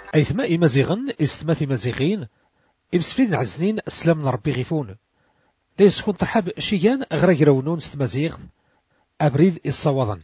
أيثما إمازيغن استماث إمازيغين إمسفيد عزنين السلام ربي غيفون ليس كون ترحب شيان غرا يرونون ستمازيغ أبريد الصوضن.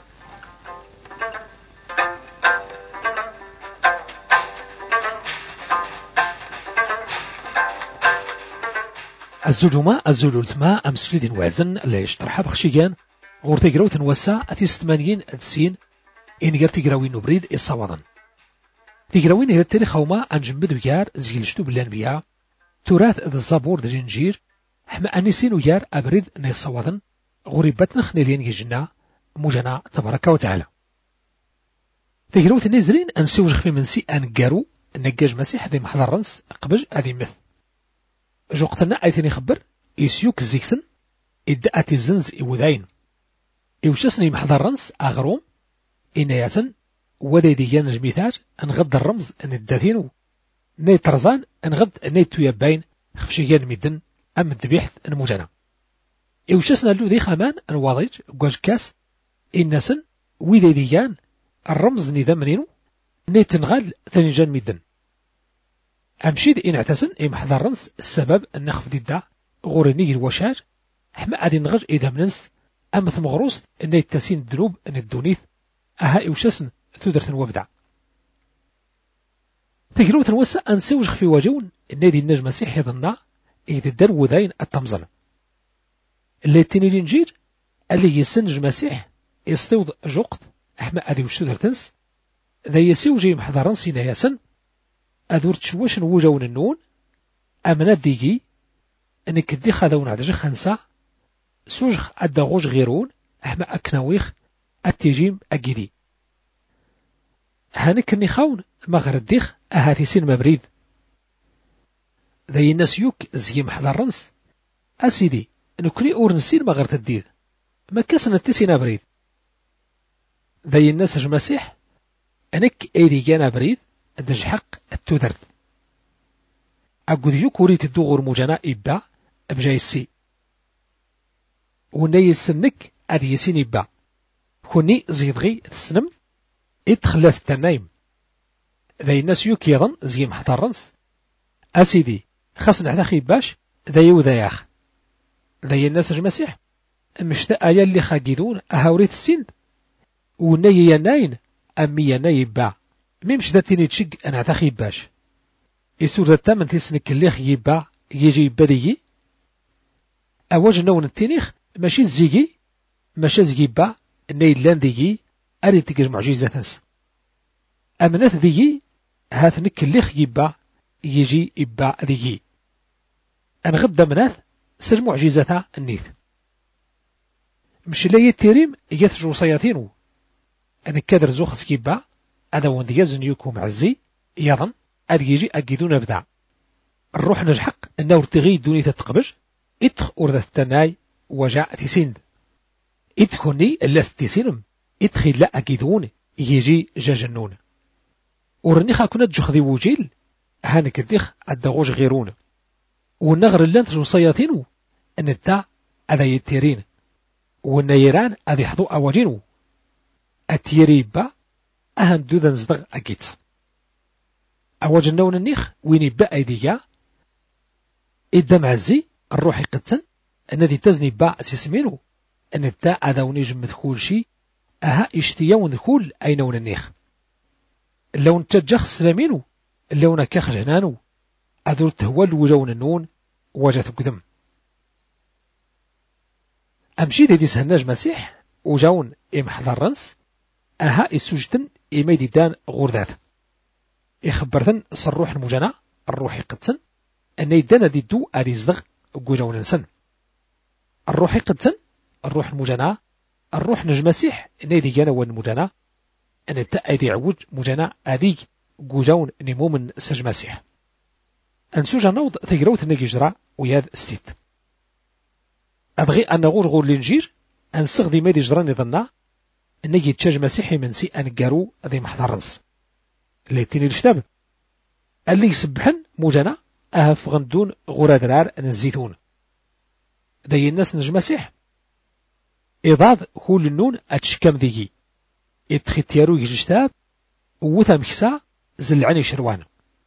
الزلومة الزلولتما أمسفيد وازن ليش ترحب خشيان غور تجرو تنوسع أتيس 80 أدسين إن غير تجراوين نبريد الصوضن. تجراوين هي التاريخ هما أنجمد ويار زيلشتو بالأنبياء تراث ذا الزبور ذا الإنجيل حما أنيسين ويار أبريد نيصوضن غريبتنا خنالين يجنا موجنا تبارك وتعالى. تجروت النزرين أنسوج خفي منسي أنقارو النقاج مسيح ذي محضر رنس قبل هذه مثل جوقتنا أيثني خبر يسيوك زيكسن إدأت الزنز إوذاين إوشاسني محضر رنس أغروم إنياسن وديديان جميثاج أنغد الرمز أن الداثينو نيترزان أنغد نيتو يباين خفشيان ميدن أم الذبيحث المجنة إوشاسنا اللو ذي خامان أنواضيج قواج كاس إناسن ويديديان الرمز نظام منينو نيتنغال ثانيجان ميدن أمشيد إن اعتسن محضر رنس السبب أن نخف ديدا غورني الوشاج حما أدي نغج إذا مننس أم ثمغروس أن يتسين الدنوب أن الدونيث أها إوشاسن ثودرث وابدع تجربة توسع أنسوج في وجون النادي النجم مسيح يظننا إذا الدرو ذين التمزن اللي تني الإنجيل اللي يسنج مسيح يستوض جوقت أحما أدي وشتودر تنس ذا يسوجي محضران سينا ياسن أذور تشوش وجون النون أمنا ديجي أنك دي خذون عدج خنسا سوجخ أدغوش غيرون أحما أكناويخ التيجيم أجدي هانك النخاون ما غير الديخ أهاتي سين مبريد ذي الناس يوك زي محضر رنس أسيدي نكري أورنسين ما غير تديد ما كسنا التسين بريد ذي الناس جمسيح أنك أيدي جانا بريد أدج حق التودرد أقود يوك وريت الدوغور مجانا إبا أبجاي السي وناي السنك أدي يسين إبا كوني زيدغي تسنم إدخلت التنايم ذي الناس يوك يظن زي محضر رنس أسيدي خاصنا على خي باش ذي وذياخ ذي الناس المسيح مشتاق آيا اللي خاقيدون أهاوريت السند وناي يناين أمي يناي باع ميمش ذاتيني تشق أنا على خي باش يسور ذات من تسنك اللي خيباع يجي بديي أواج نون التنيخ ماشي الزيجي ماشي زيباع ناي لان ديجي أريد تجر معجزة تنس أمنات ذيجي هاثنك اللي خيباع يجي إباع ذيجي أنغد مناث سر معجزة النيث مش لا يتريم يثجو صياثينو أنا كادر زوخ سكيبا أنا ونديازن يوكو معزي يظن أديجي أجدون بدع الروح نجحق أنه ارتغي دوني تتقبج إتخ أرد التناي وجاء تسند إتخني اللث تسينم إتخي لا أجدون يجي جاجنون ورنيخا كنا تجخذي وجيل هانك الدخ الدغوج غيرون والنغر اللي انتجو صياثينو أن الدع أذا يتيرين والنيران أذا يحضو أواجينو التيريبا أهن دودن زدغ أكيت أواجنون النيخ ويني بقى أيديا إدام عزي الروح قدسن الذي تزني باع سيسمينو أن الدع أذا ونجم مدخول شي أها اشتياون دخول أينون النيخ اللون تجخ سلامينو اللون كاخ جنانو أدور تهوال وجون النون وجات قدم أمشي دي سهناج مسيح وجون إمحضر رنس أها السجدن إميدي دان غردات إخبرتن صروح المجانا الروحي قدسن أن يدانا دي دو أريزدغ وجون نسن الروحي قدسن الروح المجانا الروح نج مسيح نيدي جانا والمجانا أن التأيدي عوج مجانا أدي جوجون نمو من سج مسيح أنسوجا نوض تجروت نجرا وياذ ستيت أبغي أن غور لنجير أن صغدي ميدي جراني ظنا نجي تشاج مسيحي من سي أن قارو ذي محضرنس ليتيني الكتاب اللي يسبحن موجانا أهف غندون غورا درار أن الزيتون ذي الناس نج مسيح إضاد كل النون أتشكم ذيجي إتختيارو يجي كتاب ووثا مكسا زلعني شروان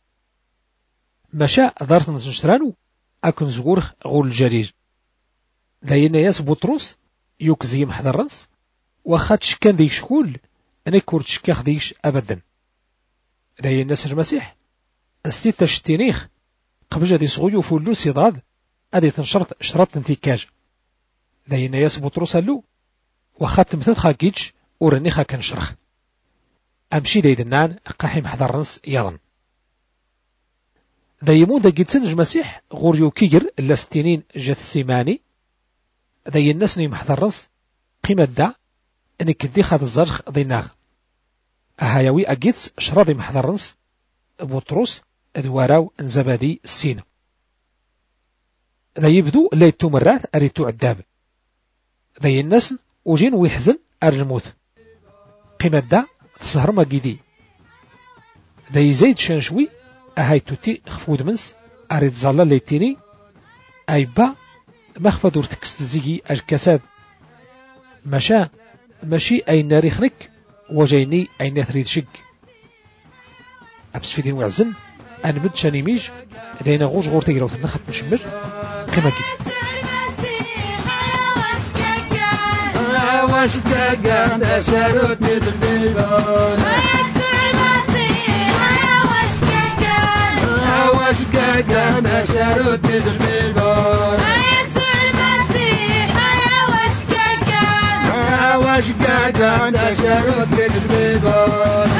مشى دارت نشرانو أكن زغورخ غول الجرير داين ياس بطرس يوكزي محضرنس وخاتش كان ديك شكول أنا كورتش كاخ ديكش أبدا داين الناس المسيح استيتا شتينيخ قبل جادي صغيو فولو سيضاد أدي تنشرط شرط انتكاج داين ياس بطرس اللو وخات مثل كيتش ورنيخا كنشرخ أمشي دايدنان قاحي محضرنس يضن دايمون دا جيتسن المسيح غوريو كيجر لاستينين جات السيماني داي الناس ني محضرنس قيمة دا انك دي خاد الزرخ ديناغ أهايوي أجيتس شراضي محضرنس بطرس ادواراو انزبادي السين دا يبدو ليتو مرات أريتو عداب داي الناس وجين ويحزن الموت قيمة دا تسهر ما جيدي دا يزيد شانشوي أهاي توتي خفود منس أريد زالا ليتيني أي با مخفى دور تكستزيجي الكساد ماشي أي ناريخنك وجيني أي نثريد شق أبس في دين وعزن أنا بد شانيميج داينا غوش غور تيجراو تنخط مشمر قيمة جيد واشكاكا نسارت ندبيبون واشكاكا نسارت ندبيبون واشكاكا نسارت ندبيبون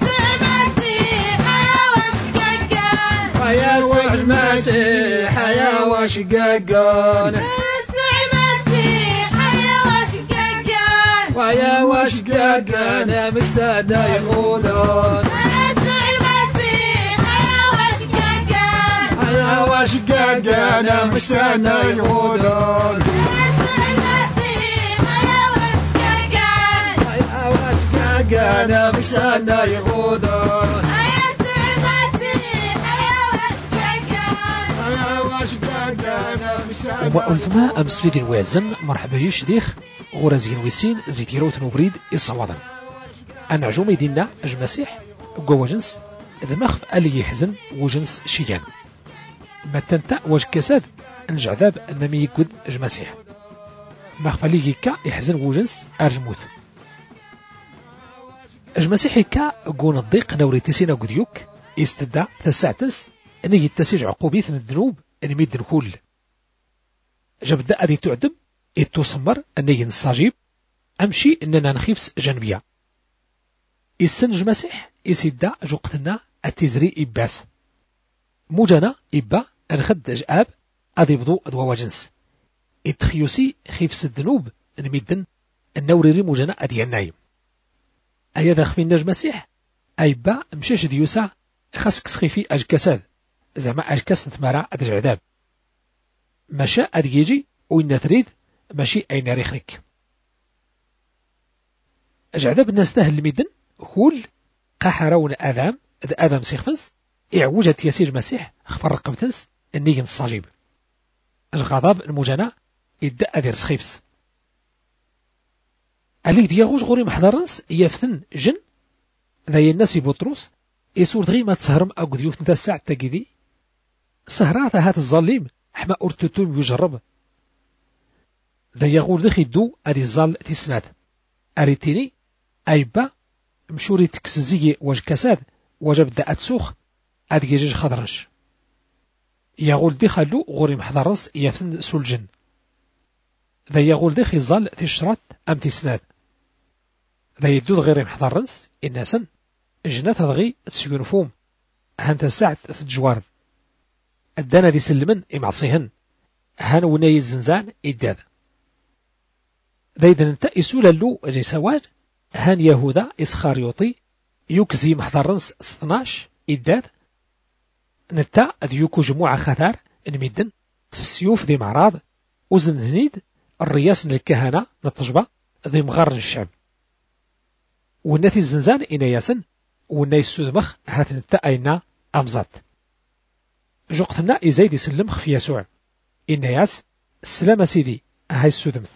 يا سوع المسيح يا واشكاكا ويا واشقاقا انا مكسانا يقولون يا واشقاقا انا مكسانا يقولون يا واشقاقا انا مكسانا يقولون وألثما أمس في دين وازن مرحبا يش ديخ غرازين ويسين زيتيروت نوبريد إصوادا أنا عجومي دينا المسيح قوة جنس إذا مخف ألي يحزن وجنس شيان ما تنتا واج كساد الجعذاب أنمي يقود المسيح مخف ألي يكا يحزن وجنس أرجموت المسيح يكا قون الضيق نوري تسينا قديوك يستدى تساعتس أن يتسيج عقوبيث الذنوب أن يمد نكول جبدا أدي تعدم إتوسمر أن ينصاجيب أمشي أننا نخيفس جنبيا السنج مسيح يسيدا جوقتنا التزري إباس موجانا إبا الخد جآب أدي بضو أدوا جنس إتخيوسي خيفس الذنوب نميدن النوريري موجانا أدي النايم أيضا خفين نج مسيح أيبا مشاش ديوسا خاسك سخيفي أجكساد زعما أجكس نتمارا أدج عذاب ماشا أديجي وإن تريد ماشي أين ريخك أجعذاب الناس تهل الميدن كل قحرون أذام أذام سيخفنس إعوجة يسير مسيح خفر رقبتنس النيجن الصاجيب الغضب المجانا إدى أذير سخيفس أليك دياغوش غوري محضرنس يفتن جن ذا الناس بطروس يسور دغي ما تسهرم أو قديوف نتا الساعة تاقيدي سهرات هات الظالم حما أرتوتون يجرب ذا يغور دخي دو أدي الظال تسناد أريتيني أيبا مشوري تكسزي واج كساد وجب دا أتسوخ أدي جيج خضرش يغول دي خلو غوري محضرنس يفن سولجن ذا يغول دخي الظال تشرات أم تسناد ذا يدود غير محضرنس إناسا جنات هضغي تسيونفوم هانت الساعة تجوارد الدانا دي سلمن إمعصيهن هان وناي الزنزان إداد ذا إذن انت إسولا اللو جيساواج هان يهودا إسخاريوطي يوكزي محضرنس 12 إداد نتا أديوكو جموعة خثار نميدن السيوف ذي معراض وزن هنيد الرياس للكهنة نتجبة ذي مغار الشعب وناتي الزنزان إناياسن وناي السودمخ هات نتا أينا أمزات جوقتنا إزايد يسلمخ في يسوع إناياس السلام سيدي هاي السودمث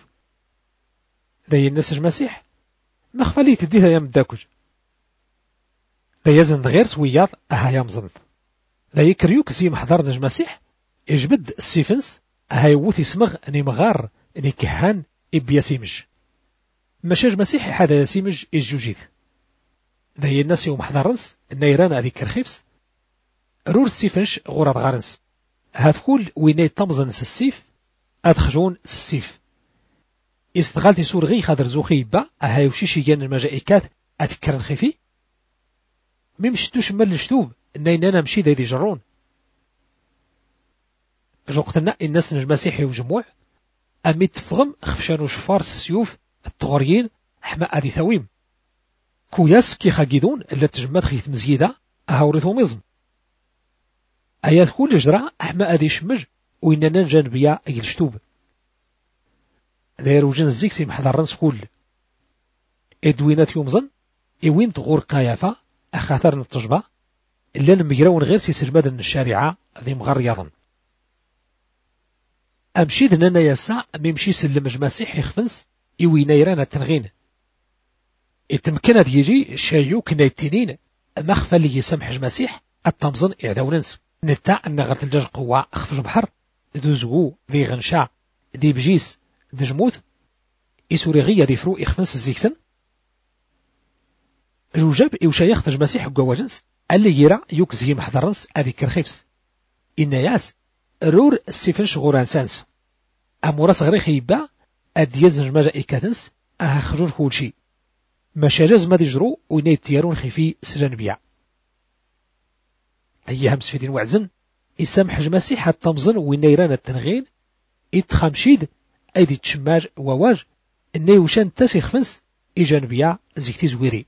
ذي الناس المسيح مخفلي تديها يا مداكوج ذا يزن غير سوياض أهايا مزنط ذا يكريوك زي محضر نج مسيح يجبد السيفنس أهاي ووثي سمغ أني مغار أني كهان إبيا سيمج مشاج مسيح هذا يسيمج الجوجيث ذا الناس يوم محضرنس النيران هذيك كرخيفس رور السيفنش غورات غارنس هاثكول ويني طمزنس السيف أدخجون السيف استغالتي سور غي خادر زوخي با أهاي وشيشي جان المجائكات أتكرن خفي ميمشتوش مال الشتوب إننا مشي دايدي جرون جوقتنا الناس نج مسيحي وجموع أمي تفغم خفشانو شفار السيوف الطغريين حما أدي ثويم كوياس كي خاقيدون اللي تجمد خيث مزيدة أهورثو مزم أيات كل جرا أحما أدي شمج وإننا جانبيا أجل شتوب دايرو جن الزيكسي محضرن سكول إدوينات يومزن إوين تغور قايفة أخاثر التجبة إلا نمجرون غير سي سجماد الشارعة ذي مغرياضا أمشيد نانا يسا ميمشي سلمج مسيح يخفنس إوي نيران التنغين إتمكن يجي شايوك نايتينين مخفى اللي يسمح المسيح التمزن إعداوننس نتا أن غرت الجاج قوة أخفج بحر دوزغو ذي غنشا دي بجيس دي جموت إسوريغية دي فرو إخفنس الزيكسن جوجاب إوشايخ تجمسيح قواجنس اللي يرى يوك زي محضرنس أذي كرخيفس إن ياس رور السيفنش غوران سانس أمورا صغري خيبا أديز نجماجا إيكادنس أها خجون كولشي مشاجز ما ديجرو ويني تيارون خيفي سجن بيع أيها مسفيدين وعزن يسامح المسيح التمزن وينيران التنغين يتخمشيد أيدي تشماج وواج إني وشان تاسي خفنس إيجان بيع زيكتي زويري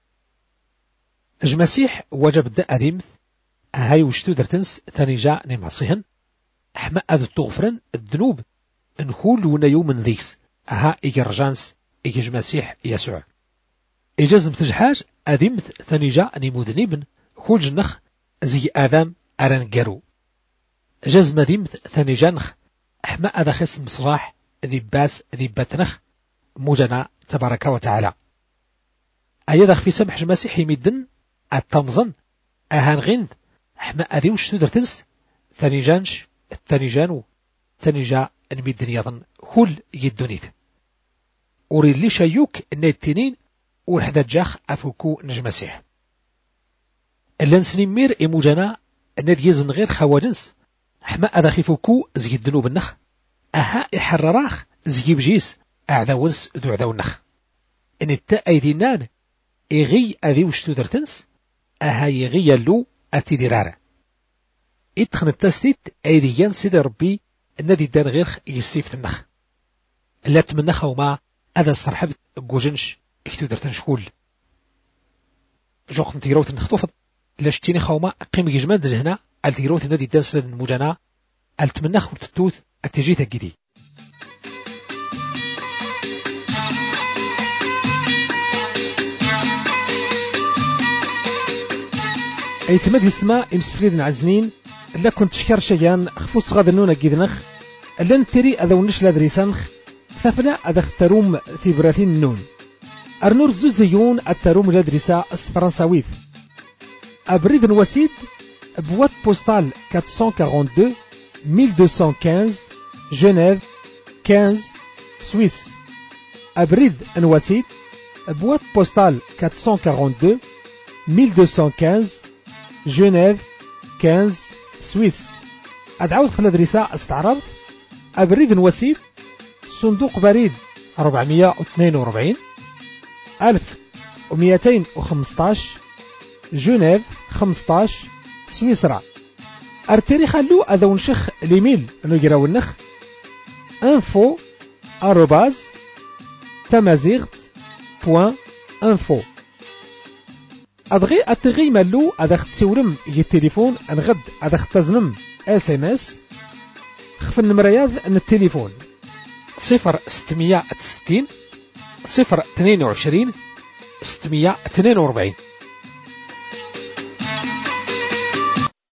المسيح وجب دا أديمث هاي وشتو درتنس ثاني جاء نمعصيهن أحما أذو التغفرن الذنوب نخول ونيو من ذيكس أها إيجرجانس إيجاج مسيح يسوع إيجاز متجحاج أديمث ثاني جاء نموذنيبن خول جنخ زي آذام أرانجارو جاز مديمث ثاني جانخ أحما أذا خس مصراح ذي باس ذي باتنخ موجنا تبارك وتعالى أيضا في سمح المسيح يمدن التمزن أهان غند أحما أذي وشتو درتنس ثاني جانش الثاني جانو ثاني جاء نمدن يظن كل يدونيت أوري اللي شايوك النيتينين وحدا جاخ أفوكو نجمسيح اللي نسنمير إموجانا نديزن غير خواجنس حما أذا خيفوكو زي الدنوب النخ أها إحرراخ زي بجيس أعذاونس دو عذاو النخ إن التا أيدينان إغي أذي وشتو درتنس أها يغي يلو أتدرارة إتخن التستيت أيديان سيد ربي النادي دان غير يسيف النخ لا تمنخ وما أذا استرحبت قوجنش اكتو درتنش كول جوخ نتيروت نخطوفت لاشتيني خوما قيم جمال هنا التيروت النادي دان سيد المجانا التمنخ وتتوت التجيت الجدي أي ثمد يسمى إمسفريد عزنين لا كنت شكر شيان خفوص غاد النونة جيدنخ لن تري أذا ونش لادريسانخ ثفنا أذا اختروم ثبراثين النون أرنور زوزيون التروم لادريسا فرنساويث أبريد وسيد بوات بوستال 442 1215 جنيف 15 سويس أبريد وسيد بوات بوستال 442 1215 جنيف 15 سويس أدعوت خلال دريسة استعرض أبريد وسيد صندوق بريد 442 1215 جنيف 15 سويسرا أرتري خلو أذا ونشخ ليميل نجراو النخ info @tamazight.info أدغي أتغي مالو أذا تسورم التليفون أنغد أذا تزنم SMS خف النمرياض أن التليفون 0660 022 642